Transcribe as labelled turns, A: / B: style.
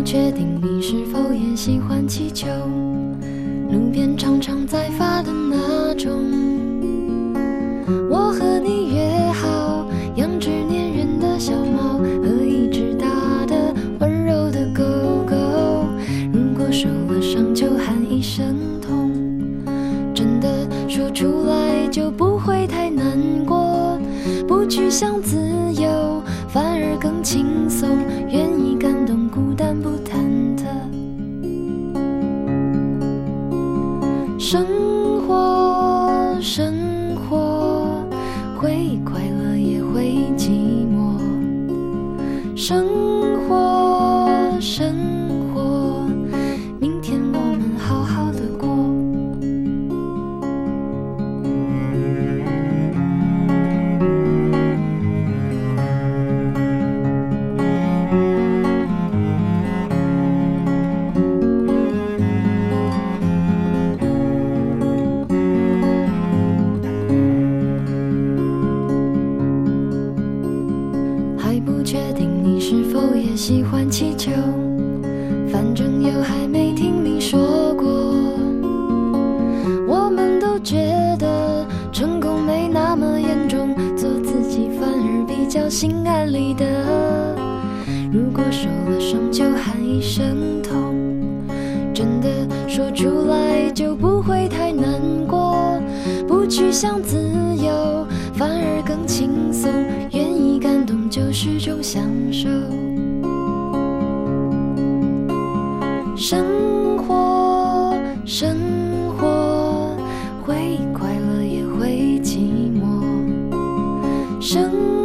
A: 确定你是否也喜欢气球，路边常常在发的那种。我和你约好，养只粘人的小猫和一只大的温柔的狗狗。如果受了伤就喊一声痛，真的说出来就不会太难过。不去想自由，反而更轻松，愿意感动，孤单不忐忑。生活，生活，会快乐也会寂寞。生活，生活，明天我们好好的过。是否也喜欢气球？反正又还没听你说过。我们都觉得成功没那么严重，做自己反而比较心安理得。如果受了伤就喊一声痛，真的说出来就不会太难过。不去想自由，反而更轻松，愿意感动就是种享受。生活，生活，会快乐也会寂寞。生